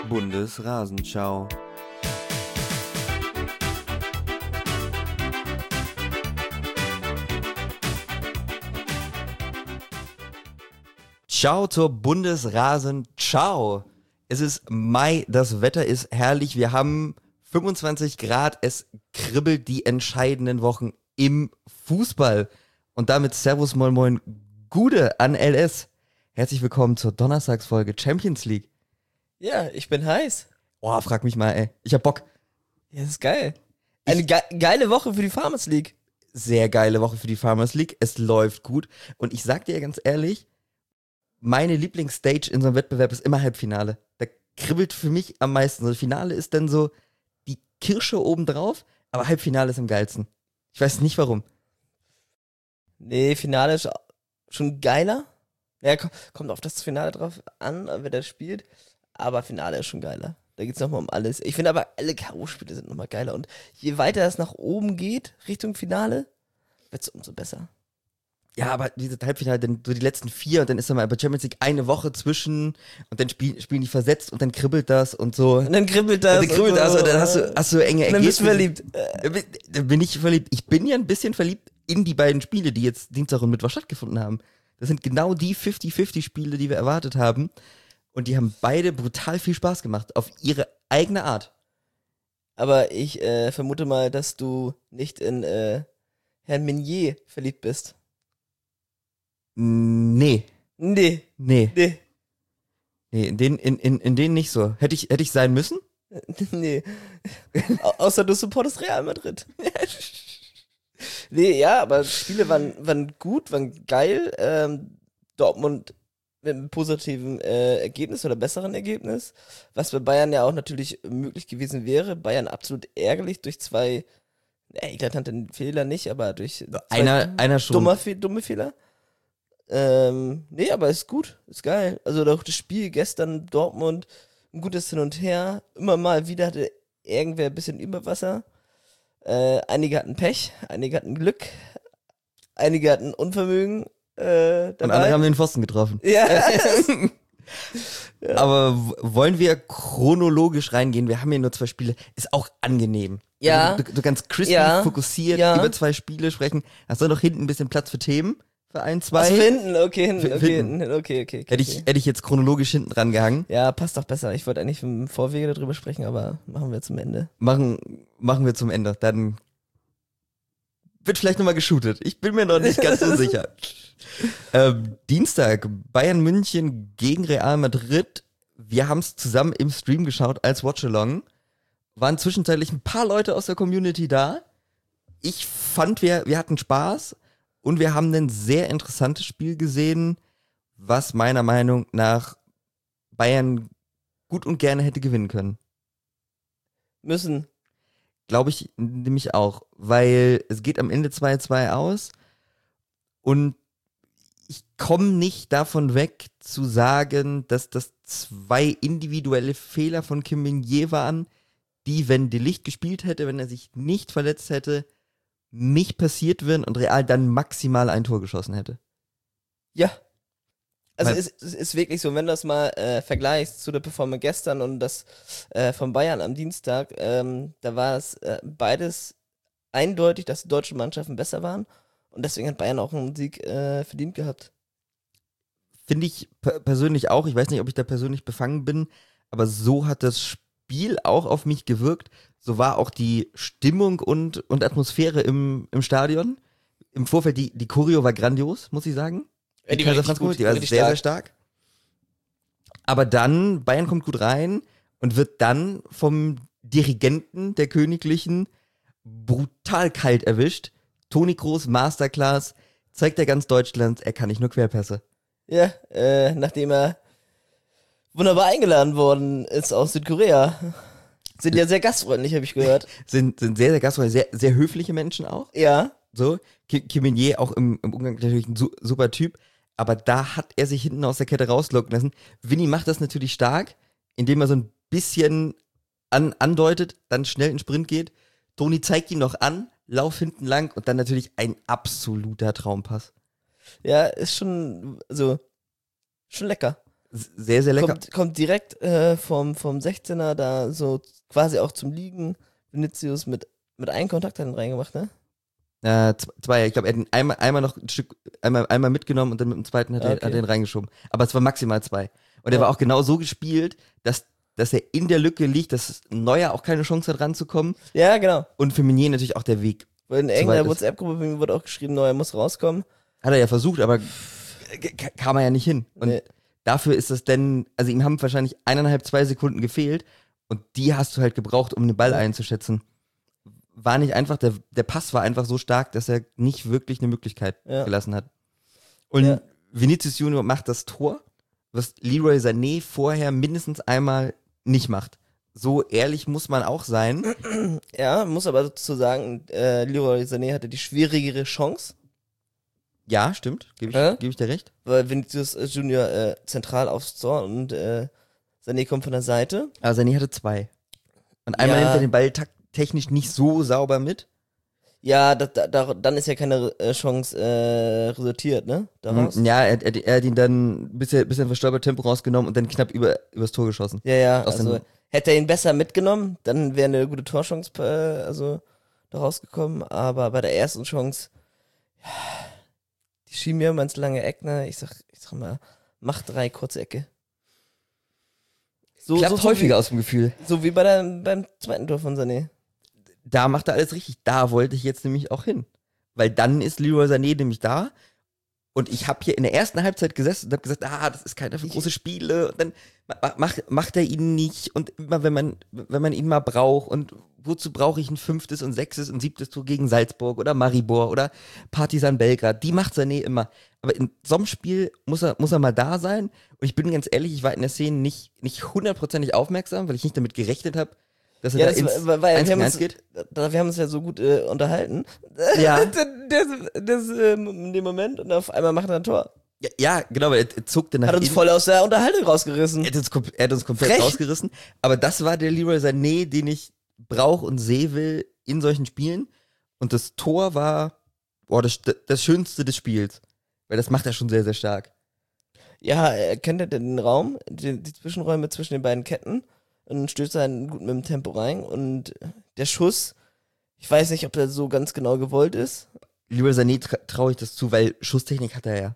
Bundesrasenschau. Ciao zur Bundesrasenschau. Es ist Mai, das Wetter ist herrlich, wir haben 25 Grad, es kribbelt die entscheidenden Wochen im Fußball. Und damit Servus, moin moin, Gude an LS. Herzlich willkommen zur Donnerstagsfolge Champions League. Ja, ich bin heiß. Oh, frag mich mal, ey. Ich hab Bock. Ja, das ist geil. Eine geile Woche für die Farmers League. Sehr geile Woche für die Farmers League. Es läuft gut. Und ich sag dir ganz ehrlich, meine Lieblingsstage in so einem Wettbewerb ist immer Halbfinale. Da kribbelt für mich am meisten. So, Finale ist dann so die Kirsche obendrauf, aber Halbfinale ist am geilsten. Ich weiß nicht warum. Nee, Finale ist schon geiler. Ja, kommt auf das Finale drauf an, wer das spielt. Aber Finale ist schon geiler. Da geht's nochmal um alles. Ich finde aber, alle K.O.-Spiele sind nochmal geiler. Und je weiter es nach oben geht, Richtung Finale, wird's umso besser. Ja, aber dieses Halbfinale, dann so die letzten 4 und dann ist dann mal bei Champions League eine Woche zwischen und dann spielen die versetzt und dann kribbelt das und so. Und dann kribbelt das. Und dann hast du enge Ergebnisse. Dann bist du verliebt. Dann bin ich verliebt. Ich bin ja ein bisschen verliebt in die beiden Spiele, die jetzt Dienstag und Mittwoch stattgefunden haben. Das sind genau die 50-50-Spiele, die wir erwartet haben. Und die haben beide brutal viel Spaß gemacht, auf ihre eigene Art. Aber ich vermute mal, dass du nicht in Herrn Meunier verliebt bist. Nee, in denen nicht so. Hätte ich sein müssen? Nee. Außer du supportest Real Madrid. Nee, ja, aber Spiele waren gut, waren geil. Dortmund mit einem positiven Ergebnis oder besseren Ergebnis. Was bei Bayern ja auch natürlich möglich gewesen wäre. Bayern absolut ärgerlich durch 2 eklatante Fehler nicht, aber durch Einer schon. dumme Fehler. Nee, aber ist gut, ist geil. Also auch das Spiel gestern Dortmund, ein gutes Hin und Her. Immer mal wieder hatte irgendwer ein bisschen Überwasser. Einige hatten Pech, einige hatten Glück, einige hatten Unvermögen. Dabei. Und andere haben den Pfosten getroffen. Ja. Ja. Aber wollen wir chronologisch reingehen? Wir haben hier nur 2 Spiele. Ist auch angenehm. Ja. Also du kannst crispy, fokussiert über 2 Spiele sprechen. Hast du noch hinten ein bisschen Platz für Themen? Für 1, 2? Okay. Hätte ich jetzt chronologisch hinten dran gehangen. Ja, passt doch besser. Ich wollte eigentlich im Vorwege darüber sprechen, aber machen wir zum Ende. Machen wir zum Ende. Dann wird vielleicht nochmal geshootet. Ich bin mir noch nicht ganz so sicher. Dienstag, Bayern München gegen Real Madrid. Wir haben es zusammen im Stream geschaut als Watchalong. Waren zwischenzeitlich ein paar Leute aus der Community da. Ich fand, wir hatten Spaß und wir haben ein sehr interessantes Spiel gesehen, was meiner Meinung nach Bayern gut und gerne hätte gewinnen können. Müssen. Glaube ich nämlich auch, weil es geht am Ende 2-2 aus und ich komme nicht davon weg zu sagen, dass das 2 individuelle Fehler von Kim Min-jae waren, die, wenn De Ligt gespielt hätte, wenn er sich nicht verletzt hätte, nicht passiert wären und Real dann maximal ein Tor geschossen hätte. Ja. Also es ist wirklich so, wenn du das mal vergleichst zu der Performance gestern und das von Bayern am Dienstag, da war es beides eindeutig, dass die deutschen Mannschaften besser waren und deswegen hat Bayern auch einen Sieg verdient gehabt. Finde ich persönlich auch, ich weiß nicht, ob ich da persönlich befangen bin, aber so hat das Spiel auch auf mich gewirkt. So war auch die Stimmung und Atmosphäre im Stadion. Im Vorfeld, die Choreo war grandios, muss ich sagen. Die war sehr, sehr stark. Aber dann, Bayern kommt gut rein und wird dann vom Dirigenten der Königlichen brutal kalt erwischt. Toni Kroos, Masterclass, zeigt er ganz Deutschland, er kann nicht nur Querpässe. Ja, nachdem er wunderbar eingeladen worden ist aus Südkorea. Sind ja sehr gastfreundlich, habe ich gehört. sind sehr, sehr gastfreundlich, sehr, sehr höfliche Menschen auch. Ja. So, Kim Min-jae auch im Umgang natürlich ein super Typ. Aber da hat er sich hinten aus der Kette rauslocken lassen. Vinny macht das natürlich stark, indem er so ein bisschen andeutet, dann schnell in den Sprint geht. Toni zeigt ihn noch an, lauf hinten lang und dann natürlich ein absoluter Traumpass. Ja, ist schon lecker. Sehr, sehr lecker. Kommt direkt vom 16er da so quasi auch zum Liegen. Vinicius mit einem Kontakt hat ihn reingemacht, ne? Zwei. Ich glaube, er hat ihn einmal noch ein Stück, einmal mitgenommen und dann mit dem zweiten hat er ihn reingeschoben. Aber es war maximal 2. Und er war auch genau so gespielt, dass er in der Lücke liegt, dass Neuer auch keine Chance hat ranzukommen. Ja, genau. Und für Meunier natürlich auch der Weg. Weil in irgendeiner WhatsApp-Gruppe bei mir wurde auch geschrieben, Neuer muss rauskommen. Hat er ja versucht, aber kam er ja nicht hin. Und Nee. dafür ist das denn, also ihm haben wahrscheinlich 1,5, 2 Sekunden gefehlt und die hast du halt gebraucht, um den Ball einzuschätzen. War nicht einfach, der Pass war einfach so stark, dass er nicht wirklich eine Möglichkeit gelassen hat. Und Vinicius Junior macht das Tor, was Leroy Sané vorher mindestens einmal nicht macht. So ehrlich muss man auch sein. Ja, muss aber dazu sagen, Leroy Sané hatte die schwierigere Chance, Ja, stimmt, gebe ich dir recht. weil Vinicius Junior zentral aufs Tor und Sané kommt von der Seite. Aber Sané hatte 2. Und einmal nimmt er den Ball technisch nicht so sauber mit. Ja, dann ist ja keine Chance resultiert, ne? Daraus. Ja, er hat ihn dann ein bisschen verstolpert Tempo rausgenommen und dann knapp übers Tor geschossen. Ja, also hätte er ihn besser mitgenommen, dann wäre eine gute Torchance da rausgekommen, aber bei der ersten Chance, die schieben mir immer ins lange Eck, ne? Ich sag mal, mach 3 kurze Ecke. Klappt häufiger aus dem Gefühl. So wie beim zweiten Tor von Sané. Da macht er alles richtig. Da wollte ich jetzt nämlich auch hin. Weil dann ist Leroy Sané nämlich da. Und ich habe hier in der ersten Halbzeit gesessen und habe gesagt, das ist keiner für große Spiele. Und dann macht er ihn nicht. Und immer, wenn man ihn mal braucht. Und wozu brauche ich ein 5. und 6. und 7. Tor gegen Salzburg oder Maribor oder Partizan Belgrad? Die macht Sané immer. Aber in so einem Spiel muss er mal da sein. Und ich bin ganz ehrlich, ich war in der Szene nicht 100%ig aufmerksam, weil ich nicht damit gerechnet habe, dass er da weil ins 1 wir geht. Wir haben uns ja so gut unterhalten. Ja. das in dem Moment und auf einmal macht er ein Tor. Ja, genau, weil er zuckte nach Hat uns innen. voll aus der Unterhaltung rausgerissen. Er hat uns komplett Frech. rausgerissen. Aber das war der Leroy Sané, den ich brauche und sehen will in solchen Spielen. Und das Tor war das Schönste des Spiels. Weil das macht er schon sehr, sehr stark. Ja, er kennt ja den Raum, die Zwischenräume zwischen den beiden Ketten und stößt dann gut mit dem Tempo rein. Und der Schuss, ich weiß nicht, ob der so ganz genau gewollt ist. Leroy Sané traue ich das zu, weil Schusstechnik hat er ja.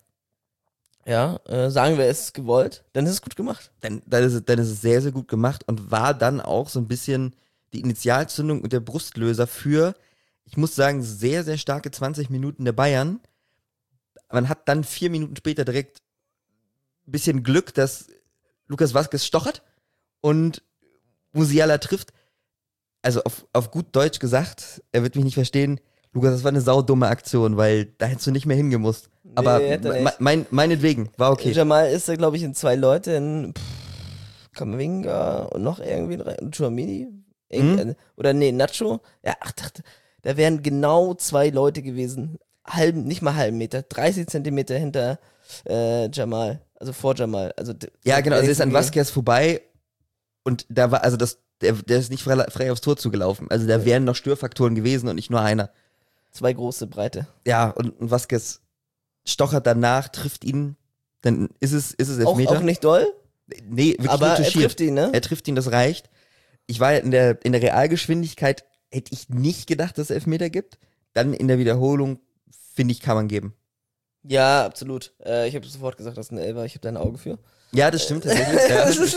Ja, sagen wir, es ist gewollt, dann ist es gut gemacht. Dann ist es sehr, sehr gut gemacht und war dann auch so ein bisschen die Initialzündung und der Brustlöser für, ich muss sagen, sehr, sehr starke 20 Minuten der Bayern. Man hat dann 4 Minuten später direkt ein bisschen Glück, dass Lucas Vazquez stochert und Musiala trifft. Also auf gut Deutsch gesagt, er wird mich nicht verstehen, Lukas, das war eine saudumme Aktion, weil da hättest du nicht mehr hingemusst. Aber meinetwegen, war okay. Jamal ist da, glaube ich, in 2 Leute, in Kamavinga und noch irgendwie ein Chouamini. Oder nee, Nacho. Ja, da wären genau 2 Leute gewesen. Nicht mal halben Meter, 30 Zentimeter hinter Jamal, also vor Jamal. Also, ja, genau, also er ist an Vazquez vorbei und da war, also der ist nicht frei aufs Tor zugelaufen. Also da wären noch Störfaktoren gewesen und nicht nur einer. 2 große Breite. Ja, und Vazquez stochert danach, trifft ihn, dann ist es Elfmeter. Auch nicht doll? Nee, wirklich aber nur touchiert. er trifft ihn, ne? Er trifft ihn, das reicht. Ich war in der Realgeschwindigkeit, hätte ich nicht gedacht, dass es Elfmeter gibt. Dann in der Wiederholung, finde ich, kann man geben. Ja, absolut. Ich habe sofort gesagt, das ist ein Elfer, ich habe da ein Auge für. Ja, das stimmt tatsächlich.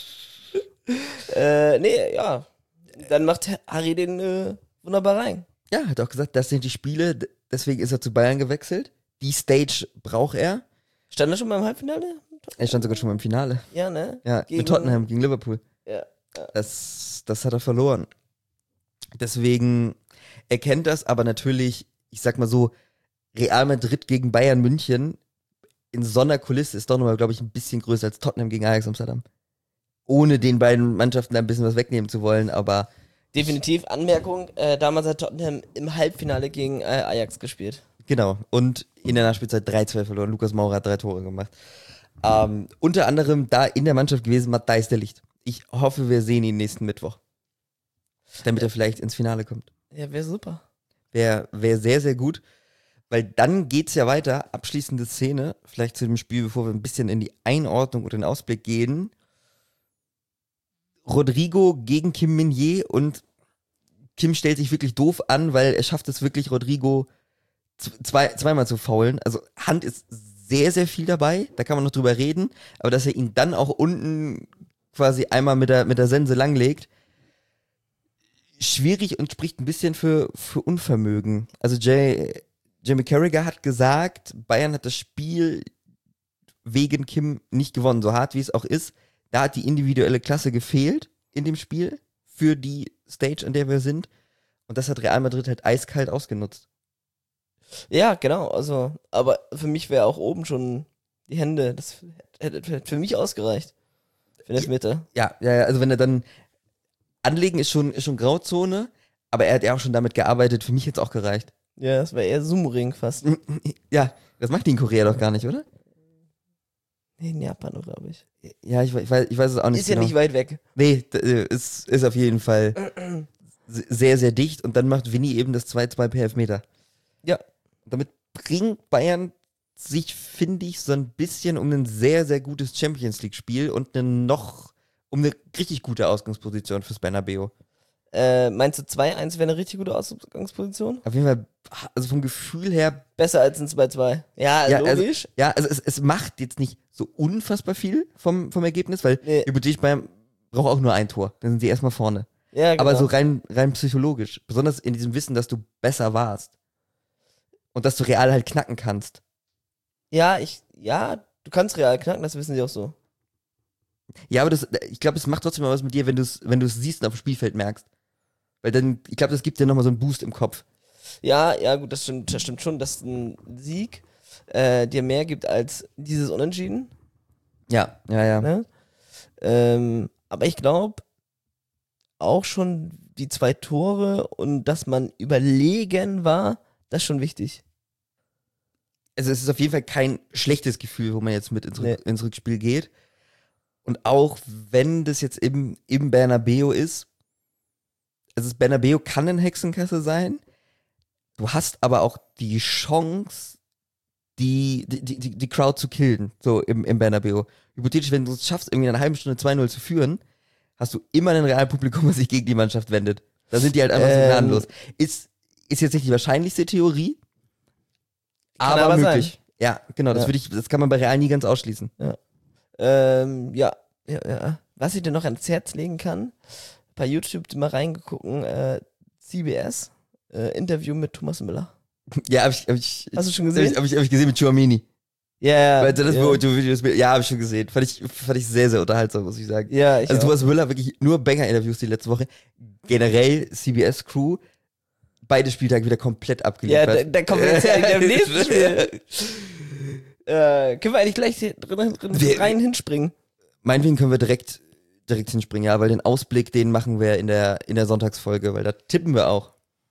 Nee, ja. Dann macht Harry den wunderbar rein. Ja, hat auch gesagt, das sind die Spiele, deswegen ist er zu Bayern gewechselt. Die Stage braucht er. Stand er schon mal im Halbfinale? Er stand sogar schon mal im Finale. Ja, ne? Ja, mit Tottenham gegen Liverpool. Ja. Das hat er verloren. Deswegen, er kennt das, aber natürlich, ich sag mal so, Real Madrid gegen Bayern München in so einer Kulisse ist doch nochmal, glaube ich, ein bisschen größer als Tottenham gegen Ajax Amsterdam. Ohne den beiden Mannschaften da ein bisschen was wegnehmen zu wollen, aber definitiv, Anmerkung, damals hat Tottenham im Halbfinale gegen Ajax gespielt. genau, und in der Nachspielzeit 3-2 verloren. Lukas Moura hat 3 Tore gemacht. Unter anderem da in der Mannschaft gewesen, Matthijs de Ligt. Ich hoffe, wir sehen ihn nächsten Mittwoch. Damit er vielleicht ins Finale kommt. Ja, wäre super. Wäre sehr, sehr gut. Weil dann geht's ja weiter, abschließende Szene, vielleicht zu dem Spiel, bevor wir ein bisschen in die Einordnung und den Ausblick gehen. Rodrigo gegen Kim Min-jae und Kim stellt sich wirklich doof an, weil er schafft es wirklich, Rodrigo zweimal zu faulen. Also Hand ist sehr, sehr viel dabei, da kann man noch drüber reden, aber dass er ihn dann auch unten quasi einmal mit der Sense langlegt, schwierig und spricht ein bisschen für Unvermögen. Also Jamie Carragher hat gesagt, Bayern hat das Spiel wegen Kim nicht gewonnen, so hart wie es auch ist. Da hat die individuelle Klasse gefehlt in dem Spiel für die Stage, an der wir sind. Und das hat Real Madrid halt eiskalt ausgenutzt. Ja, genau, also, aber für mich wäre auch oben schon die Hände, das hätte für mich ausgereicht. Für den Elfmeter. Ja, also wenn er dann anlegen ist schon Grauzone, aber er hat ja auch schon damit gearbeitet, für mich jetzt auch gereicht. Ja, das war eher Sumo-Ring fast. Ja, das macht die in Korea doch gar nicht, oder? Nee, in Japan, glaube ich. Ja, ich weiß es auch nicht Ist genau. ja nicht weit weg. Nee, ist auf jeden Fall sehr, sehr dicht und dann macht Vinny eben das 2-2 per Elfmeter. Ja. Damit bringt Bayern sich, finde ich, so ein bisschen um ein sehr, sehr gutes Champions-League-Spiel und um eine richtig gute Ausgangsposition fürs Bernabeu. Meinst du 2-1 wäre eine richtig gute Ausgangsposition? Auf jeden Fall, also vom Gefühl her. Besser als ein 2-2. Ja, logisch. Also es macht jetzt nicht so unfassbar viel vom Ergebnis, weil hypothetisch Bayern braucht auch nur ein Tor. Dann sind sie erstmal vorne. Ja, genau. Aber so rein psychologisch. Besonders in diesem Wissen, dass du besser warst. Und dass du Real halt knacken kannst. Ja, du kannst Real knacken, das wissen sie auch so. Ja, aber ich glaube, es macht trotzdem mal was mit dir, wenn du es siehst und auf dem Spielfeld merkst. Weil dann, ich glaube, das gibt dir nochmal so einen Boost im Kopf. Ja, gut, das stimmt schon, dass ein Sieg dir mehr gibt als dieses Unentschieden. Ja. Ne? Aber ich glaube, auch schon die 2 Tore und dass man überlegen war, das ist schon wichtig. Also es ist auf jeden Fall kein schlechtes Gefühl, wo man jetzt mit ins Rückspiel geht. Und auch wenn das jetzt im Bernabeu ist, also das Bernabeu kann ein Hexenkessel sein, du hast aber auch die Chance, die Crowd zu killen, so im Bernabeu. Hypothetisch, wenn du es schaffst, irgendwie in einer halben Stunde 2-0 zu führen, hast du immer ein Realpublikum, was sich gegen die Mannschaft wendet. Da sind die halt einfach so gnadenlos. Ist jetzt nicht die wahrscheinlichste Theorie, aber möglich. Sein. Ja, genau, das kann man bei Real nie ganz ausschließen. Ja. Was ich dir noch ans Herz legen kann, bei YouTube mal reingegucken, CBS, Interview mit Thomas Müller. Ja, hast du schon gesehen? Hab ich gesehen mit Tchouaméni. Ja. Ja, habe ich schon gesehen. Fand ich sehr, sehr unterhaltsam, muss ich sagen. Ja, also Thomas Müller, wirklich nur Banger-Interviews die letzte Woche. Generell CBS-Crew, beide Spieltage wieder komplett abgeliefert. Ja, da kommen wir jetzt ja im nächsten Spiel. Können wir eigentlich gleich rein hinspringen? Meinetwegen können wir direkt hinspringen, ja, weil den Ausblick, den machen wir in der Sonntagsfolge, weil da tippen wir auch.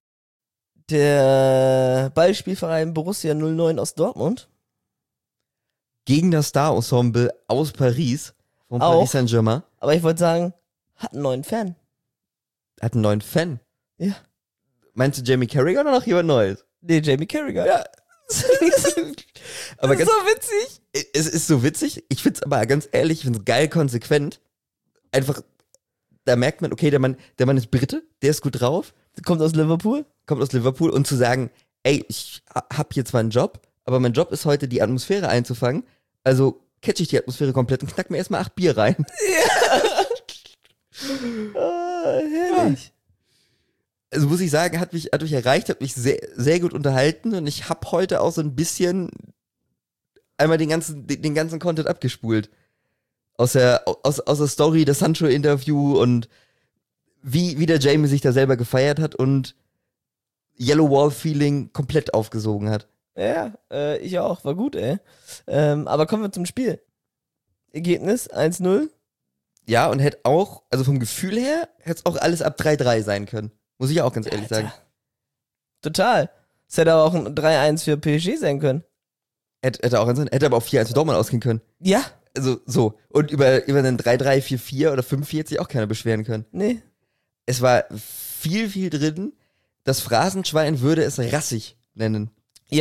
Der Ballspielverein Borussia 09 aus Dortmund. Gegen das Star-Ensemble aus Paris, von Paris Saint-Germain. Aber ich wollte sagen, hat einen neuen Fan. Hat einen neuen Fan? Ja. Meinst du Jamie Carragher oder noch jemand Neues? Nee, Jamie Carragher. Ja. Aber das ist so witzig. Es ist so witzig. Ich find's aber ganz ehrlich, ich find's geil konsequent. Einfach, da merkt man, okay, der Mann ist Brite, der ist gut drauf. Kommt aus Liverpool Und zu sagen, ey, ich hab hier zwar einen Job, aber mein Job ist heute, die Atmosphäre einzufangen. Also catch ich die Atmosphäre komplett und knack mir erstmal 8 Bier rein. Ja. Herrlich. Also muss ich sagen, hat mich erreicht, hat mich sehr, sehr gut unterhalten und ich habe heute auch so ein bisschen einmal den ganzen Content abgespult. Aus der Story, das Sancho-Interview und wie der Jamie sich da selber gefeiert hat und Yellow Wall-Feeling komplett aufgesogen hat. Ja, ich auch. War gut, ey. Aber kommen wir zum Spiel. Ergebnis 1-0. Ja, und hätte auch, also vom Gefühl her, hätte es auch alles ab 3-3 sein können. Muss ich auch ganz ehrlich sagen. Total. Es hätte aber auch ein 3-1 für PSG sein können. Hätte auch sein, hätte aber auch 4-1 für Dortmund ausgehen können. Ja. Also so. Und über einen 3-3, 4-4 oder 5-4 hätte sich auch keiner beschweren können. Nee. Es war viel, viel drin. Das Phrasenschwein würde es rassig nennen. Ja.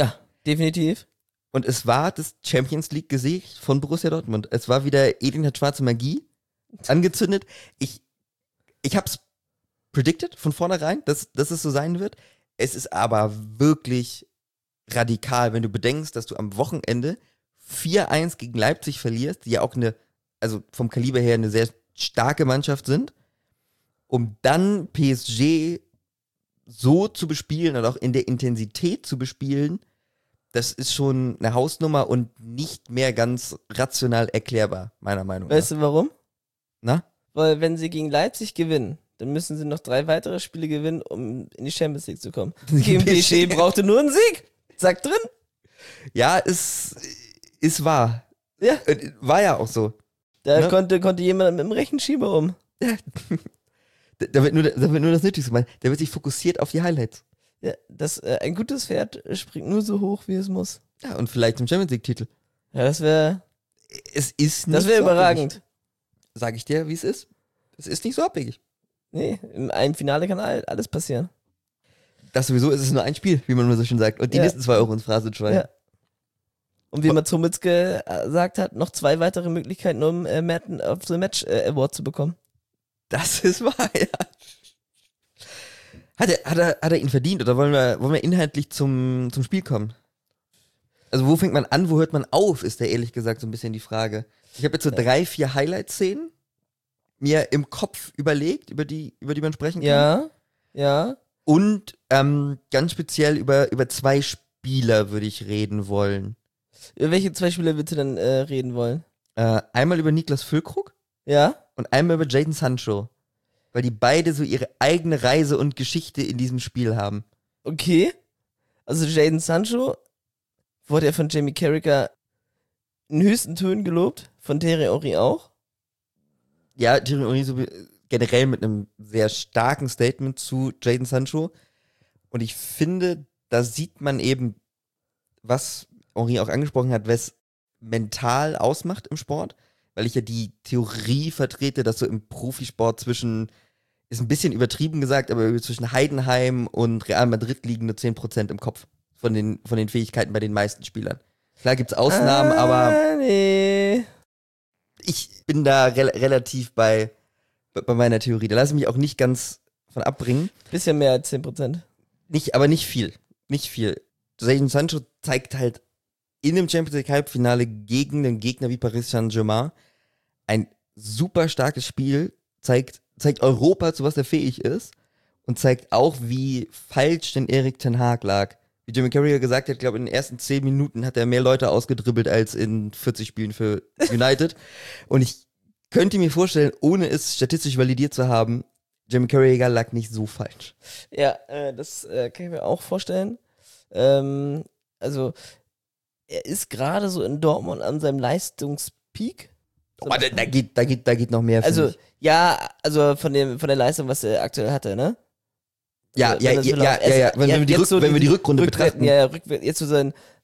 Definitiv. Und es war das Champions League-Gesicht von Borussia Dortmund. Es war wieder Edin hat schwarze Magie angezündet. Ich hab's predicted von vornherein, dass es so sein wird. Es ist aber wirklich radikal, wenn du bedenkst, dass du am Wochenende 4-1 gegen Leipzig verlierst, die ja auch also vom Kaliber her eine sehr starke Mannschaft sind, um dann PSG so zu bespielen und auch in der Intensität zu bespielen, das ist schon eine Hausnummer und nicht mehr ganz rational erklärbar, meiner Meinung nach. Weißt du warum? Na? Weil wenn sie gegen Leipzig gewinnen, dann müssen sie noch 3 weitere Spiele gewinnen, um in die Champions League zu kommen. Gegen PSG brauchte nur einen Sieg. Zack, drin. Ja, ist wahr. Ja. War ja auch so. Da konnte jemand mit dem Rechenschieber um. Da wird nur das Nötigste gemacht. Der wird sich fokussiert auf die Highlights. Ja, ein gutes Pferd springt nur so hoch, wie es muss. Ja, und vielleicht zum Champions League-Titel. Ja, das wäre abwegig. überragend. Sag ich dir, wie es ist. Es ist nicht so abwegig. Nee, in einem Finale kann alles passieren. Das sowieso ist es nur ein Spiel, wie man immer so schön sagt. Und die nächsten 2 Euro ins Phrasenschwein. Ja. Und wie Mats Hummels gesagt hat, noch 2 weitere Möglichkeiten, um Man of the Match Award zu bekommen. Das ist wahr, ja. Hat er ihn verdient oder wollen wir inhaltlich zum Spiel kommen? Also wo fängt man an, wo hört man auf, ist da ehrlich gesagt so ein bisschen die Frage. Ich habe jetzt so 3, 4 Highlight-Szenen mir im Kopf überlegt, über die man sprechen kann. Ja. Und ganz speziell über 2 Spieler würde ich reden wollen. Über welche 2 Spieler würdest du denn reden wollen? Einmal über Niklas Füllkrug. Ja. Und einmal über Jadon Sancho. Weil die beide so ihre eigene Reise und Geschichte in diesem Spiel haben. Okay. Also Jadon Sancho wurde ja von Jamie Carragher in höchsten Tönen gelobt, von Thierry Henry auch. Ja, Thierry Henry so generell mit einem sehr starken Statement zu Jadon Sancho. Und ich finde, da sieht man eben, was Henry auch angesprochen hat, was mental ausmacht im Sport. Weil ich ja die Theorie vertrete, dass so im Profisport ist ein bisschen übertrieben gesagt, aber zwischen Heidenheim und Real Madrid liegen nur 10% im Kopf von den Fähigkeiten bei den meisten Spielern. Klar gibt's Ausnahmen, aber nee. Ich bin da relativ bei meiner Theorie. Da lasse ich mich auch nicht ganz von abbringen. Bisschen mehr als 10%. Aber nicht viel. Nicht viel. Jadon Sancho zeigt halt in dem Champions League Halbfinale gegen einen Gegner wie Paris Saint-Germain ein super starkes Spiel, zeigt Europa, zu was er fähig ist und zeigt auch, wie falsch denn Erik ten Hag lag. Wie Jamie Carragher gesagt hat, ich glaube, in den ersten 10 Minuten hat er mehr Leute ausgedribbelt als in 40 Spielen für United. Und ich könnte mir vorstellen, ohne es statistisch validiert zu haben, Jamie Carragher lag nicht so falsch. Ja, das kann ich mir auch vorstellen. Also er ist gerade so in Dortmund an seinem Leistungspeak. So, aber da geht noch mehr. Also, ja, also von der Leistung, was er aktuell hatte, ne? Ja. Wenn wir die Rückrunde betrachten. Ja, jetzt so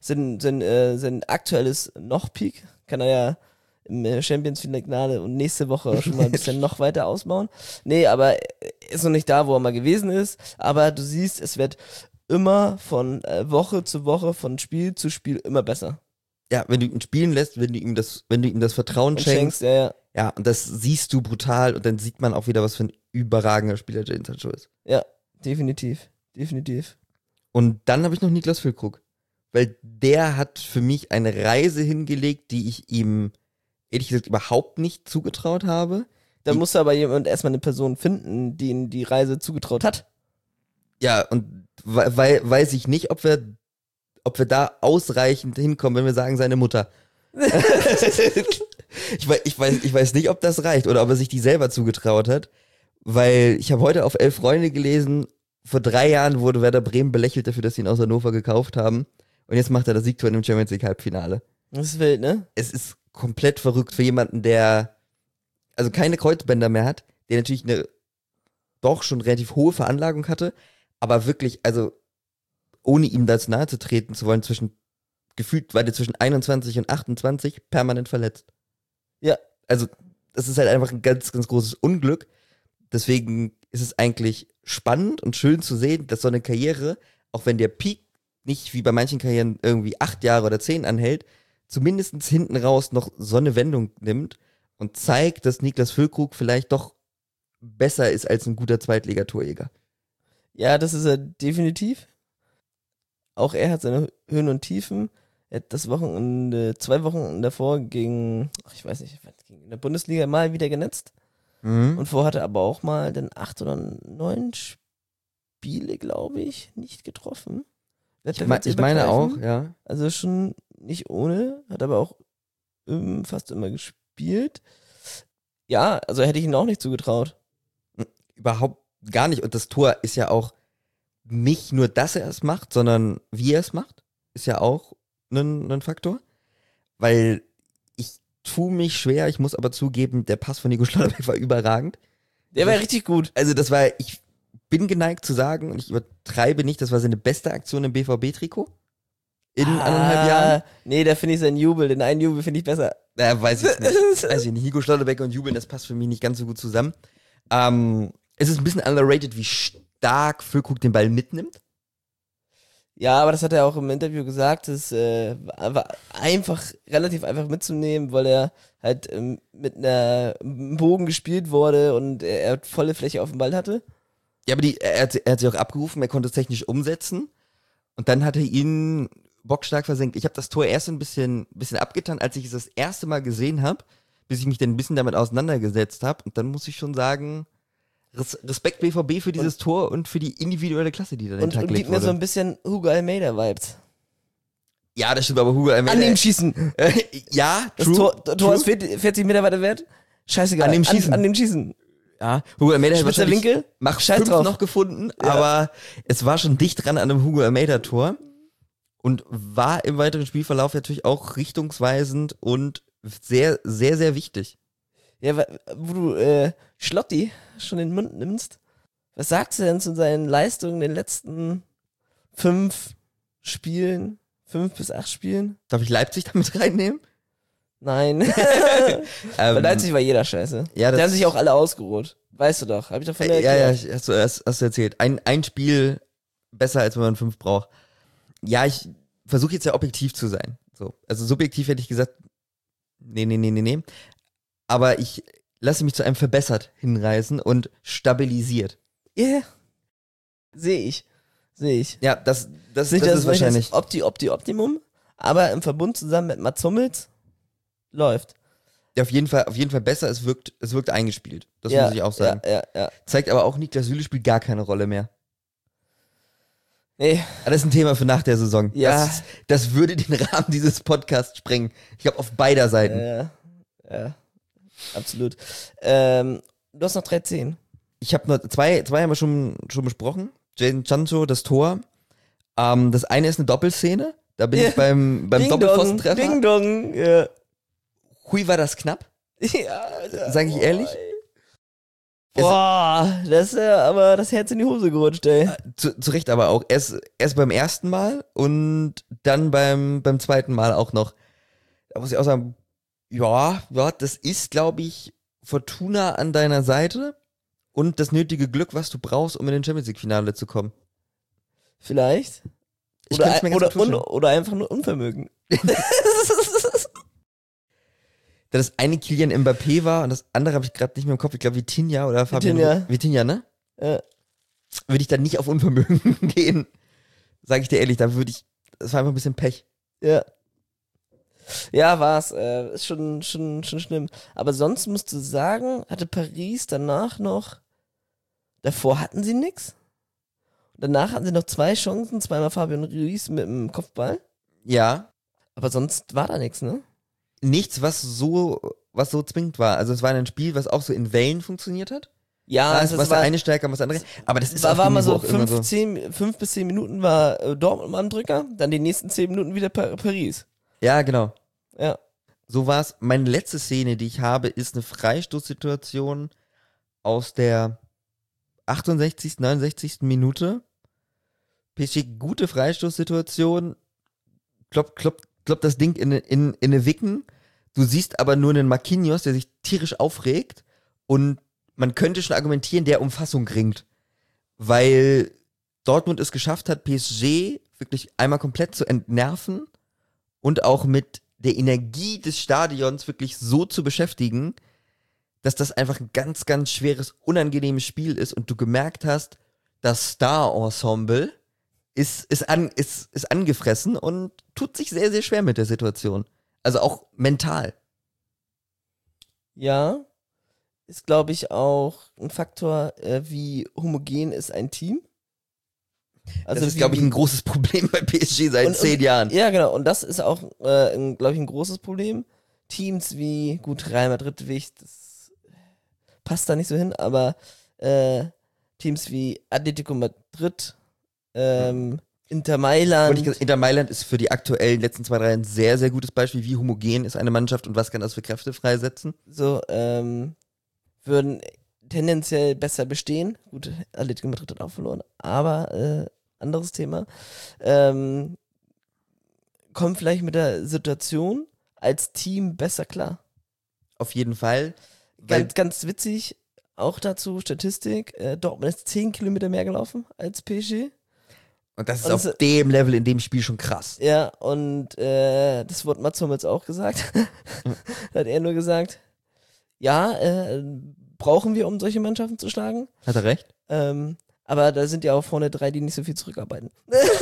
sein aktuelles Noch-Peak kann er ja im Champions-Finale und nächste Woche schon mal ein bisschen noch weiter ausbauen. Nee, aber ist noch nicht da, wo er mal gewesen ist. Aber du siehst, es wird immer von Woche zu Woche, von Spiel zu Spiel immer besser. Ja, wenn du ihn spielen lässt, wenn du ihm das Vertrauen schenkst. Ja, und das siehst du brutal und dann sieht man auch wieder, was für ein überragender Spieler Jadon Sancho ist. Ja, definitiv. Und dann habe ich noch Niklas Füllkrug. Weil der hat für mich eine Reise hingelegt, die ich ihm ehrlich gesagt überhaupt nicht zugetraut habe. Da muss aber jemand erstmal eine Person finden, die ihm die Reise zugetraut hat. Ja, und weiß ich nicht, ob wir da ausreichend hinkommen, wenn wir sagen, seine Mutter. Ich weiß nicht, ob das reicht oder ob er sich die selber zugetraut hat, weil ich habe heute auf 11 Freunde gelesen, vor 3 Jahren wurde Werder Bremen belächelt dafür, dass sie ihn aus Hannover gekauft haben und jetzt macht er das Siegtor in dem Champions League Halbfinale. Das ist wild, ne? Es ist komplett verrückt für jemanden, der also keine Kreuzbänder mehr hat, der natürlich eine doch schon relativ hohe Veranlagung hatte, aber wirklich, also ohne ihm das nahe zu treten zu wollen, gefühlt war der zwischen 21 und 28 permanent verletzt. Ja. Also, das ist halt einfach ein ganz, ganz großes Unglück. Deswegen ist es eigentlich spannend und schön zu sehen, dass so eine Karriere, auch wenn der Peak nicht wie bei manchen Karrieren irgendwie 8 Jahre oder 10 anhält, zumindest hinten raus noch so eine Wendung nimmt und zeigt, dass Niklas Füllkrug vielleicht doch besser ist als ein guter Zweitligatorjäger. Ja, das ist er definitiv. Auch er hat seine Höhen und Tiefen. Er hat das Wochenende, 2 Wochen davor gegen, ich weiß nicht, in der Bundesliga mal wieder genetzt. Und vorher hat er aber auch mal dann 8 oder 9 Spiele, glaube ich, nicht getroffen. Ich meine auch, ja. Also schon nicht ohne, hat aber auch fast immer gespielt. Ja, also hätte ich ihn auch nicht zugetraut. Überhaupt gar nicht. Und das Tor ist ja auch nicht nur, dass er es macht, sondern wie er es macht, ist ja auch ein Faktor. Weil ich tue mich schwer, ich muss aber zugeben, der Pass von Nico Schlotterbeck war überragend. Der war richtig gut. Also ich bin geneigt zu sagen, und ich übertreibe nicht, das war seine beste Aktion im BVB-Trikot in 1,5 Jahren. Nee, da finde ich seinen Jubel, den einen Jubel finde ich besser. Weiß ich nicht. Weiß ich nicht. Nico Schlotterbeck und Jubeln, das passt für mich nicht ganz so gut zusammen. Es ist ein bisschen underrated, wie stark Füllkrug den Ball mitnimmt. Ja, aber das hat er auch im Interview gesagt, das war relativ einfach mitzunehmen, weil er halt mit einem Bogen gespielt wurde und er volle Fläche auf dem Ball hatte. Ja, aber er hat sie auch abgerufen, er konnte es technisch umsetzen und dann hat er ihn bockstark versenkt. Ich habe das Tor erst ein bisschen abgetan, als ich es das erste Mal gesehen habe, bis ich mich dann ein bisschen damit auseinandergesetzt habe und dann muss ich schon sagen, Respekt BVB für dieses Tor und für die individuelle Klasse, die da den Tag legt. Und gelegt gibt mir wurde. so ein bisschen Hugo Almeida-Vibes. Ja, das stimmt, aber Hugo Almeida... An dem Schießen. Ja, Das true. Tor ist 40 Meter weiter wert. Scheißegal. An dem Schießen. An dem Schießen. Ja, Hugo Almeida hat Spitzer wahrscheinlich Winkel. Mach Scheiß 5 drauf. noch gefunden, aber es war schon dicht dran an einem Hugo Almeida-Tor und war im weiteren Spielverlauf natürlich auch richtungsweisend und sehr, sehr, sehr wichtig. Ja, wo du Schlotti schon in den Mund nimmst, was sagst du denn zu seinen Leistungen in den letzten 5 Spielen? 5 bis 8 Spielen? Darf ich Leipzig damit reinnehmen? Nein. Bei Leipzig war jeder scheiße. Ja, die haben sich auch alle ausgeruht. Weißt du doch. Hab ich doch von dir erklärt. Ja, hast du erzählt. Ein Spiel besser, als wenn man 5 braucht. Ja, ich versuche jetzt ja objektiv zu sein. So. Also subjektiv hätte ich gesagt, nee. Aber ich lasse mich zu einem verbessert hinreißen und stabilisiert. Ja. Yeah. Sehe ich. Ja, das Das ist wahrscheinlich. Das Optimum, aber im Verbund zusammen mit Mats Hummels läuft. Ja, auf jeden Fall besser, es wirkt eingespielt. Das muss ich auch sagen. Ja. Zeigt aber auch, Niklas Süle spielt gar keine Rolle mehr. Nee. Aber das ist ein Thema für nach der Saison. Ja. Das würde den Rahmen dieses Podcasts sprengen. Ich glaube, auf beider Seiten. Ja. Absolut. Du hast noch 13. Ich habe nur zwei haben wir schon besprochen. Jadon Sancho, das Tor. Das eine ist eine Doppelszene. Da bin ich beim Doppelpfostentreffer. Ding Dong. Ja. Hui, war das knapp? Ja. Sag ich ehrlich? Boah, das ist ja aber das Herz in die Hose gerutscht, ey. Zu Recht aber auch. Erst beim ersten Mal und dann beim zweiten Mal auch noch. Da muss ich auch sagen, ja, das ist, glaube ich, Fortuna an deiner Seite und das nötige Glück, was du brauchst, um in den Champions League-Finale zu kommen. Vielleicht. Ich kann's mir ganz gut vorstellen. Oder einfach nur Unvermögen. Das eine Kylian Mbappé war und das andere habe ich gerade nicht mehr im Kopf. Ich glaube Vitinha oder Fabian. Vitinha, ne? Ja. Würde ich dann nicht auf Unvermögen gehen. Sag ich dir ehrlich, das war einfach ein bisschen Pech. Ja. Ja, war's. Ist schon schlimm. Aber sonst musst du sagen, hatte Paris danach noch. Davor hatten sie nix. Danach hatten sie noch 2 Chancen, zweimal Fabian Ruiz mit dem Kopfball. Ja. Aber sonst war da nichts, ne? Nichts, was so zwingend war. Also es war ein Spiel, was auch so in Wellen funktioniert hat. Ja, also was der eine stärker, was der andere. Aber das ist war mal so auch immer 5 bis 10 Minuten war Dortmund am Drücker, dann die nächsten 10 Minuten wieder Paris. Ja, genau. Ja. So war's. Meine letzte Szene, die ich habe, ist eine Freistoßsituation aus der 68., 69. Minute. PSG, gute Freistoßsituation. Kloppt das Ding in eine Wicken. Du siehst aber nur einen Marquinhos, der sich tierisch aufregt und man könnte schon argumentieren, der Umfassung ringt. Weil Dortmund es geschafft hat, PSG wirklich einmal komplett zu entnerven und auch mit der Energie des Stadions wirklich so zu beschäftigen, dass das einfach ein ganz, ganz schweres, unangenehmes Spiel ist und du gemerkt hast, das Star-Ensemble ist angefressen und tut sich sehr, sehr schwer mit der Situation. Also auch mental. Ja, ist, glaube ich, auch ein Faktor, wie homogen ist ein Team. Also das ist, glaube ich, ein großes Problem bei PSG seit 10 Jahren. Ja, genau. Und das ist auch, glaube ich, ein großes Problem. Teams wie, gut, Real Madrid, das passt da nicht so hin, aber Teams wie Atletico Madrid, Inter Mailand. Inter Mailand ist für die aktuellen letzten 2, 3 ein sehr, sehr gutes Beispiel, wie homogen ist eine Mannschaft und was kann das für Kräfte freisetzen. So, würden tendenziell besser bestehen. Gut, Atletico Madrid hat auch verloren, aber anderes Thema. Kommen vielleicht mit der Situation als Team besser klar. Auf jeden Fall. Ganz, ganz witzig, auch dazu Statistik, Dortmund ist 10 Kilometer mehr gelaufen als PSG. Und das ist auf dem Level in dem Spiel schon krass. Ja, und das wurde Mats Hummels auch gesagt. Hat er nur gesagt, ja, brauchen wir, um solche Mannschaften zu schlagen. Hat er recht? Aber da sind ja auch vorne 3, die nicht so viel zurückarbeiten.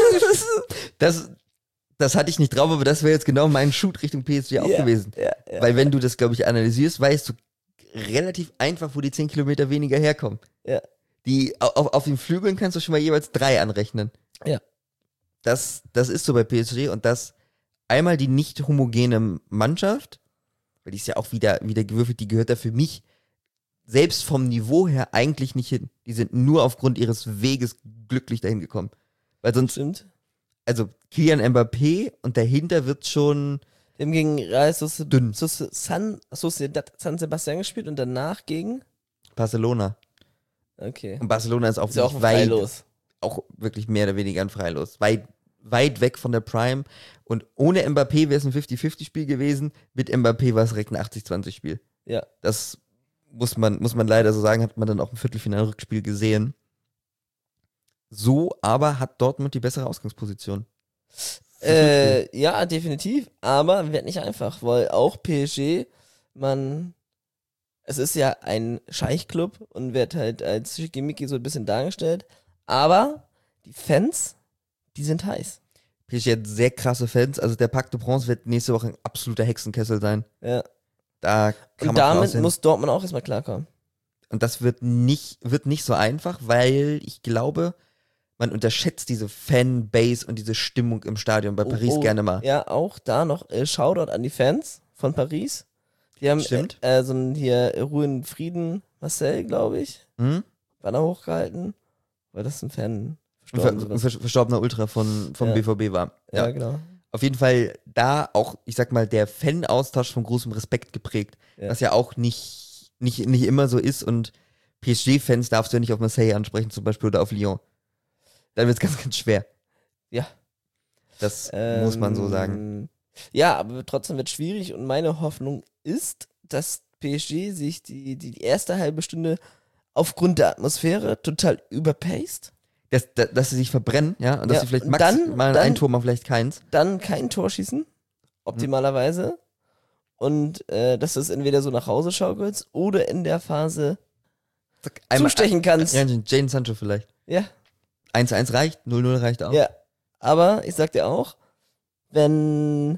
Das hatte ich nicht drauf, aber das wäre jetzt genau mein Shoot Richtung PSG auch gewesen. Ja. Weil wenn du das, glaube ich, analysierst, weißt du relativ einfach, wo die 10 Kilometer weniger herkommen. Ja. Die auf den Flügeln kannst du schon mal jeweils 3 anrechnen. Ja. Das ist so bei PSG und das einmal die nicht homogene Mannschaft, weil die ist ja auch wieder gewürfelt, die gehört da für mich selbst vom Niveau her eigentlich nicht hin. Die sind nur aufgrund ihres Weges glücklich dahin gekommen. Weil sonst, Stimmt. also Kylian Mbappé und dahinter wird schon Dem gegen Real dünn. San Sebastian gespielt und danach gegen. Barcelona. Okay. Und Barcelona ist auch, Ist ja auch wirklich freilos. auch wirklich mehr oder weniger ein Freilos. Weit weg von der Prime. Und ohne Mbappé wäre es ein 50-50-Spiel gewesen. Mit Mbappé war es direkt ein 80-20-Spiel. Ja. Das muss man leider so sagen, hat man dann auch im Viertelfinal-Rückspiel gesehen. So aber hat Dortmund die bessere Ausgangsposition. Ja, definitiv. Aber wird nicht einfach, weil auch PSG, es ist ja ein Scheichclub und wird halt als Schickimicki so ein bisschen dargestellt. Aber die Fans, die sind heiß. PSG hat sehr krasse Fans. Also der Parc de France wird nächste Woche ein absoluter Hexenkessel sein. Ja. Da kann Und man damit muss Dortmund auch erstmal klarkommen. Und das wird nicht so einfach, weil ich glaube, man unterschätzt diese Fanbase und diese Stimmung im Stadion bei Paris gerne mal. Ja, auch da noch Shoutout an die Fans von Paris. Die haben Stimmt. so ein hier Ruhe in Frieden, Marcel, glaube ich, Banner hochgehalten, weil das ein Fan Verstorbener Ultra von BVB war. Ja, genau. Auf jeden Fall da auch, ich sag mal, der Fan-Austausch von großem Respekt geprägt, was ja auch nicht immer so ist und PSG-Fans darfst du ja nicht auf Marseille ansprechen zum Beispiel oder auf Lyon. Dann wird es ganz, ganz schwer. Ja. Das muss man so sagen. Ja, aber trotzdem wird es schwierig und meine Hoffnung ist, dass PSG sich die erste halbe Stunde aufgrund der Atmosphäre total überpaced. Dass sie sich verbrennen, ja, und dass sie vielleicht und maximal ein Tor machen, vielleicht keins. Dann kein Tor schießen, optimalerweise. Und dass du es entweder so nach Hause schaukelst oder in der Phase zustechen kannst. Ja, Jadon Sancho vielleicht. Ja. 1-1 reicht, 0-0 reicht auch. Ja, aber ich sag dir auch, wenn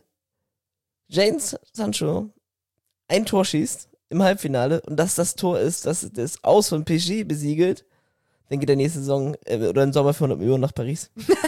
Jadon Sancho ein Tor schießt im Halbfinale und das Tor ist, das Aus von PSG besiegelt, dann geht der nächste Saison oder im Sommer für 100 Millionen nach Paris.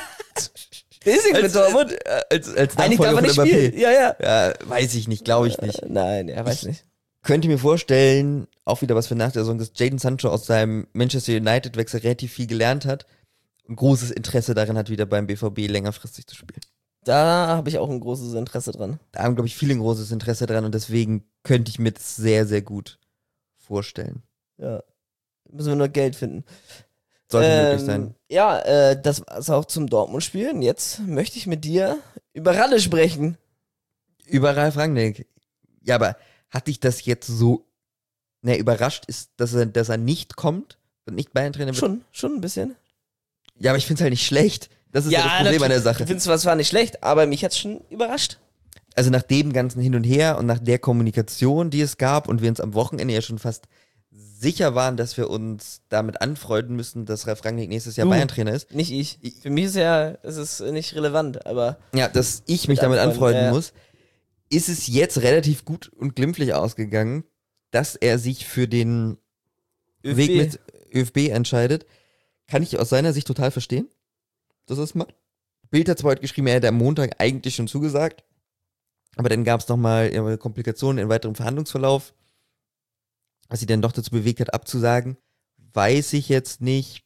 Deswegen mit Dortmund. Als Eigentlich darf er nicht spielen. Ja. Ja, weiß ich nicht, glaube ich nicht. Nein, er weiß nicht. Könnte mir vorstellen, auch wieder was für nach der Saison, dass Jadon Sancho aus seinem Manchester United-Wechsel relativ viel gelernt hat und großes Interesse darin hat, wieder beim BVB längerfristig zu spielen. Da habe ich auch ein großes Interesse dran. Da haben, glaube ich, viele ein großes Interesse dran und deswegen könnte ich mir das sehr, sehr gut vorstellen. Ja. Müssen wir nur Geld finden. Sollte möglich sein. Ja, das war's auch zum Dortmund-Spiel. Und jetzt möchte ich mit dir über Ralle sprechen. Über Ralf Rangnick. Ja, aber hat dich das jetzt so überrascht, ist, dass er nicht kommt und nicht Bayern-Trainer wird? Schon ein bisschen. Ja, aber ich finde es halt nicht schlecht. Das ist ja das Problem an der Sache. Ich finde es zwar nicht schlecht, aber mich hat's schon überrascht. Also nach dem ganzen Hin und Her und nach der Kommunikation, die es gab und wir uns am Wochenende ja schon fast sicher waren, dass wir uns damit anfreunden müssen, dass Ralf Rangnick nächstes Jahr Bayern-Trainer ist. Nicht ich. Für mich ist es nicht relevant, aber... Ja, dass ich mich damit anfreunden muss, ist es jetzt relativ gut und glimpflich ausgegangen, dass er sich für den Weg mit ÖFB entscheidet. Kann ich aus seiner Sicht total verstehen, dass er es macht. Bild hat zwar heute geschrieben, er hätte am Montag eigentlich schon zugesagt, aber dann gab es nochmal Komplikationen im weiteren Verhandlungsverlauf, was sie dann doch dazu bewegt hat, abzusagen. Weiß ich jetzt nicht.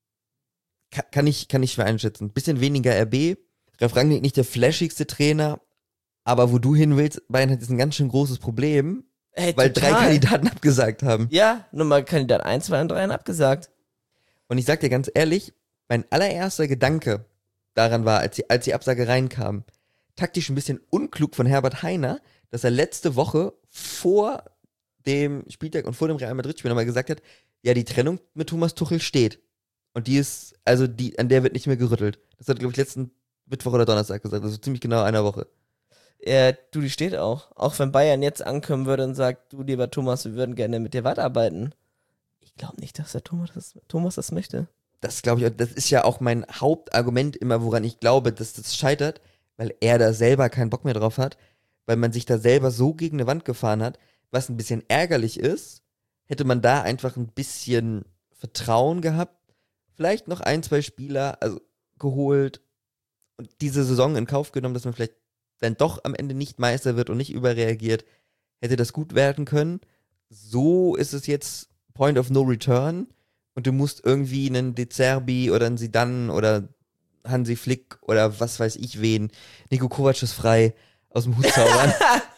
Kann ich schwer einschätzen. Bisschen weniger RB. Ralf Rangnick nicht der flashigste Trainer, aber wo du hin willst, Bayern hat jetzt ein ganz schön großes Problem, weil 3 Kandidaten abgesagt haben. Ja, nur mal Kandidat 1, 2 und 3 haben abgesagt. Und ich sag dir ganz ehrlich, mein allererster Gedanke daran war, als die Absage reinkam, taktisch ein bisschen unklug von Herbert Hainer, dass er letzte Woche vor dem Spieltag und vor dem Real Madrid-Spiel nochmal gesagt hat, ja, die Trennung mit Thomas Tuchel steht. Und an der wird nicht mehr gerüttelt. Das hat, glaube ich, letzten Mittwoch oder Donnerstag gesagt, also ziemlich genau einer Woche. Ja, die steht auch. Auch wenn Bayern jetzt ankommen würde und sagt, du, lieber Thomas, wir würden gerne mit dir weiterarbeiten. Ich glaube nicht, dass der Thomas das möchte. Das glaube ich, das ist ja auch mein Hauptargument immer, woran ich glaube, dass das scheitert, weil er da selber keinen Bock mehr drauf hat, weil man sich da selber so gegen eine Wand gefahren hat, was ein bisschen ärgerlich ist, hätte man da einfach ein bisschen Vertrauen gehabt, vielleicht noch 1, 2 Spieler geholt und diese Saison in Kauf genommen, dass man vielleicht dann doch am Ende nicht Meister wird und nicht überreagiert, hätte das gut werden können. So ist es jetzt Point of No Return und du musst irgendwie einen De Zerbi oder einen Zidane oder Hansi Flick oder was weiß ich wen, Niko Kovac ist frei, aus dem Hut zaubern.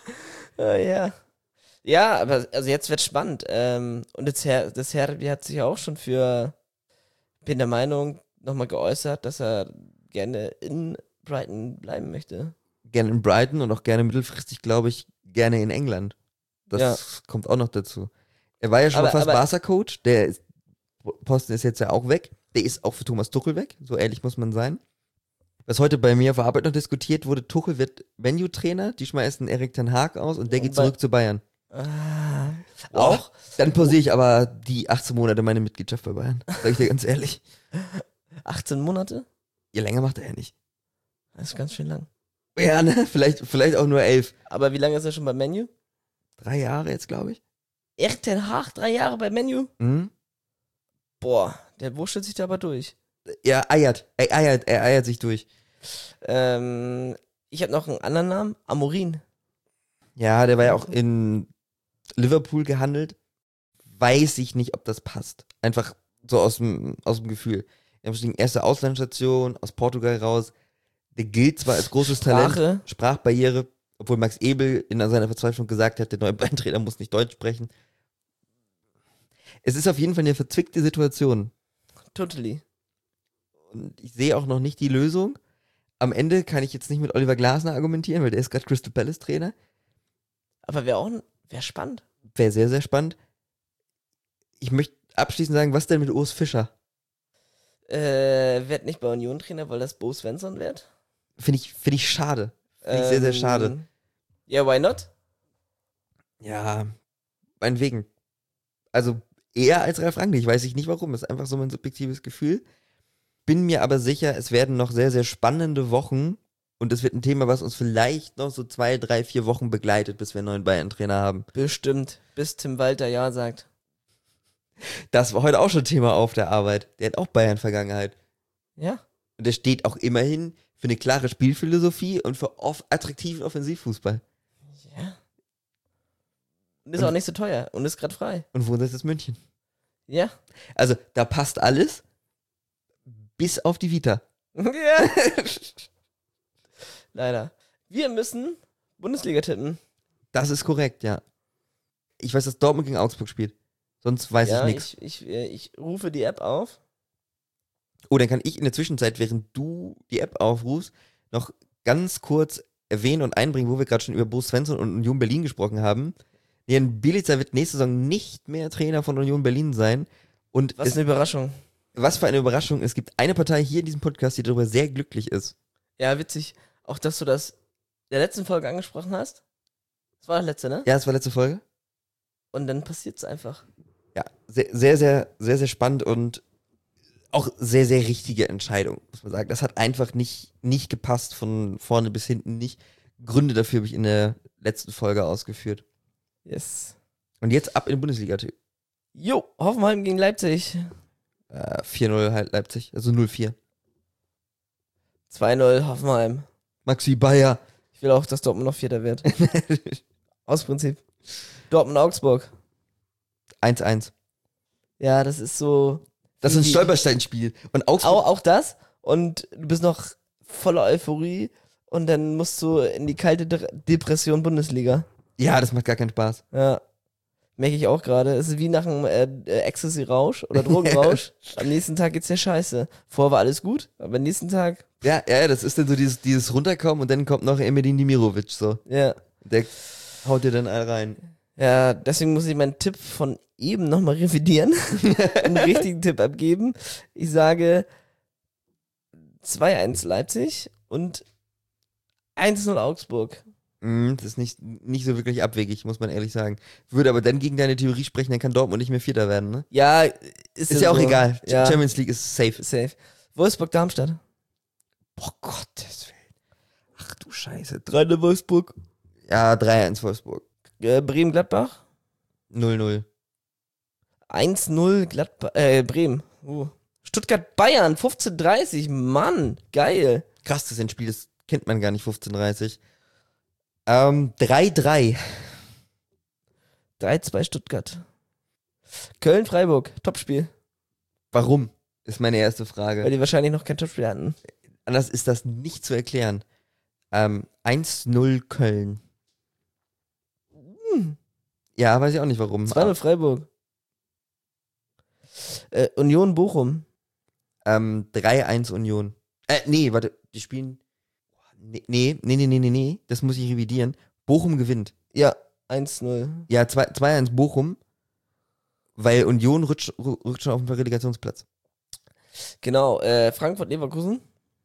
Ja. Ja, aber also jetzt wird spannend. Und das Herr hat sich auch schon bin der Meinung, nochmal geäußert, dass er gerne in Brighton bleiben möchte. Gerne in Brighton und auch gerne mittelfristig, glaube ich, gerne in England. Das kommt auch noch dazu. Er war ja schon fast Barca-Coach, Posten ist jetzt ja auch weg. Der ist auch für Thomas Tuchel weg, so ehrlich muss man sein. Was heute bei mir auf der Arbeit noch diskutiert wurde, Tuchel wird Menu-Trainer, die schmeißen Erik ten Hag aus und der geht zurück zu Bayern. Auch? Dann pausiere ich aber die 18 Monate meine Mitgliedschaft bei Bayern, sag ich dir ganz ehrlich. 18 Monate? Ja, länger macht er ja nicht. Das ist ganz schön lang. Ja, ne? Vielleicht auch nur 11. Aber wie lange ist er schon beim Menu? 3 Jahre jetzt, glaube ich. Erik ten Hag, 3 Jahre beim Menu? Mhm. Boah, der wurschtelt sich da aber durch. Ja, er eiert sich durch. Ich habe noch einen anderen Namen, Amorin. Ja, der war ja auch in Liverpool gehandelt. Weiß ich nicht, ob das passt. Einfach so aus dem Gefühl. Erste Auslandsstation aus Portugal raus. Der gilt zwar als großes Talent, Sprachbarriere, obwohl Max Ebel in seiner Verzweiflung gesagt hat, der neue Bayern-Trainer muss nicht Deutsch sprechen. Es ist auf jeden Fall eine verzwickte Situation. Totally. Und ich sehe auch noch nicht die Lösung. Am Ende kann ich jetzt nicht mit Oliver Glasner argumentieren, weil der ist gerade Crystal Palace Trainer. Aber wäre spannend. Wäre sehr, sehr spannend. Ich möchte abschließend sagen, was denn mit Urs Fischer? Wird nicht bei Union Trainer, weil das Bo Svensson wird? Finde ich schade. Finde ich sehr, sehr schade. Ja, why not? Ja, meinetwegen. Also eher als Ralf Rangnick, weiß ich nicht warum. Das ist einfach so mein subjektives Gefühl. Bin mir aber sicher, es werden noch sehr, sehr spannende Wochen und es wird ein Thema, was uns vielleicht noch so 2, 3, 4 Wochen begleitet, bis wir einen neuen Bayern-Trainer haben. Bestimmt, bis Tim Walter ja sagt. Das war heute auch schon Thema auf der Arbeit. Der hat auch Bayern-Vergangenheit. Ja. Und der steht auch immerhin für eine klare Spielphilosophie und für attraktiven Offensivfußball. Ja. Und ist auch nicht so teuer und ist gerade frei. Und Wohnsitz ist München. Ja. Also, da passt alles, bis auf die Vita. Ja. Leider. Wir müssen Bundesliga tippen. Das ist korrekt, ja. Ich weiß, dass Dortmund gegen Augsburg spielt. Sonst weiß ich nichts. Ich rufe die App auf. Oh, dann kann ich in der Zwischenzeit, während du die App aufrufst, noch ganz kurz erwähnen und einbringen, wo wir gerade schon über Bo Svensson und Union Berlin gesprochen haben. Jan Bielica wird nächste Saison nicht mehr Trainer von Union Berlin sein. Und Was eine Überraschung. Was für eine Überraschung. Es gibt eine Partei hier in diesem Podcast, die darüber sehr glücklich ist. Ja, witzig. Auch, dass du das in der letzten Folge angesprochen hast. Das war das letzte, ne? Ja, das war letzte Folge. Und dann passiert's einfach. Ja, sehr, sehr, sehr, sehr, sehr spannend und auch sehr, sehr richtige Entscheidung, muss man sagen. Das hat einfach nicht gepasst, von vorne bis hinten nicht. Gründe dafür habe ich in der letzten Folge ausgeführt. Yes. Und jetzt ab in den Bundesliga-Typ. Jo, Hoffenheim gegen Leipzig. 4-0 halt Leipzig, also 0-4. 2-0 Hoffenheim. Maxi Bayer. Ich will auch, dass Dortmund noch Vierter wird. Aus Prinzip. Dortmund-Augsburg. 1-1. Ja, das ist so... Das ist ein Stolpersteinspiel. Und Augsburg. Auch das. Und du bist noch voller Euphorie. Und dann musst du in die kalte Depression Bundesliga. Ja, das macht gar keinen Spaß. Ja. Merke ich auch gerade. Es ist wie nach einem Ecstasy-Rausch oder Drogenrausch. Am nächsten Tag geht's dir scheiße. Vorher war alles gut, aber am nächsten Tag. Ja, das ist dann so dieses Runterkommen und dann kommt noch Emedin Dimirovic so. Ja. Der haut dir dann all rein. Ja, deswegen muss ich meinen Tipp von eben nochmal revidieren. Einen richtigen Tipp abgeben. Ich sage 2-1 Leipzig und 1-0 Augsburg. Das ist nicht so wirklich abwegig, muss man ehrlich sagen. Würde aber dann gegen deine Theorie sprechen, dann kann Dortmund nicht mehr Vierter werden, ne? Ja, Ist ja auch so. egal. Ja. Champions League ist safe. Safe. Wolfsburg-Darmstadt. Boah, Gottes Willen. Ach du Scheiße. 3-0 Wolfsburg. Ja, 3-1 Wolfsburg. Bremen-Gladbach. 0-0. 1-0 Gladbach, Bremen. Stuttgart-Bayern, 15:30. Mann, geil. Krass, das ist ein Spiel, das kennt man gar nicht, 15:30. 3-3. 3-2 Stuttgart. Köln-Freiburg, Topspiel. Warum? Ist meine erste Weil Frage. die wahrscheinlich noch kein Topspiel hatten. Anders ist das nicht zu erklären. 1-0 Köln. Ja, weiß ich auch nicht warum. 2-0 Freiburg. Union Bochum. 3-1 Union. Nee, warte, die spielen. Nee. Das muss ich revidieren. Bochum gewinnt. Ja, 1-0. Ja, 2-1 Bochum, weil Union rutscht schon auf den Relegationsplatz. Genau, Frankfurt-Leverkusen.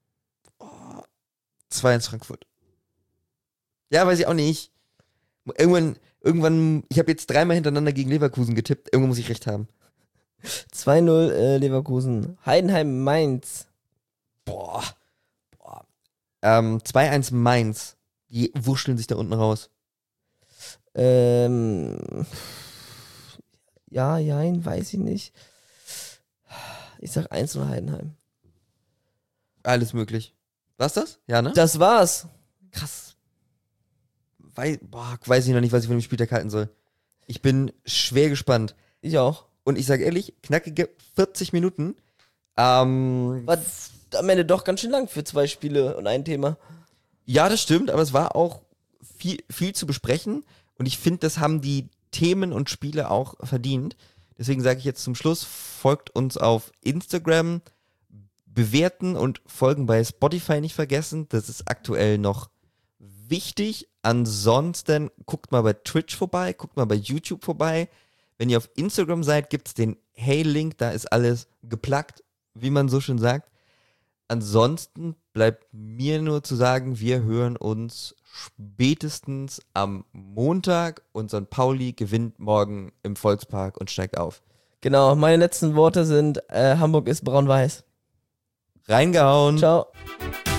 2-1 Frankfurt. Ja, weiß ich auch nicht. Irgendwann, ich habe jetzt 3-mal hintereinander gegen Leverkusen getippt. Irgendwann muss ich recht haben. 2-0 Leverkusen. Heidenheim-Mainz. Boah. 2-1 Mainz. Die wuscheln sich da unten raus. Ja, jein, weiß ich nicht. Ich sag 1-0 Heidenheim. Alles möglich. War's das? Ja, ne? Das war's. Krass. Weiß ich noch nicht, was ich von dem Spieltag halten soll. Ich bin schwer gespannt. Ich auch. Und ich sage ehrlich, knackige 40 Minuten. War am Ende doch ganz schön lang für 2 Spiele und ein Thema. Ja, das stimmt, aber es war auch viel zu besprechen. Und ich finde, das haben die Themen und Spiele auch verdient. Deswegen sage ich jetzt zum Schluss, folgt uns auf Instagram, bewerten und folgen bei Spotify nicht vergessen. Das ist aktuell noch wichtig. Ansonsten guckt mal bei Twitch vorbei, guckt mal bei YouTube vorbei. Wenn ihr auf Instagram seid, gibt es den Hey-Link, da ist alles geplagt, wie man so schön sagt. Ansonsten bleibt mir nur zu sagen, wir hören uns spätestens am Montag und St. Pauli gewinnt morgen im Volkspark und steigt auf. Genau, meine letzten Worte sind, Hamburg ist braun-weiß. Reingehauen! Ciao.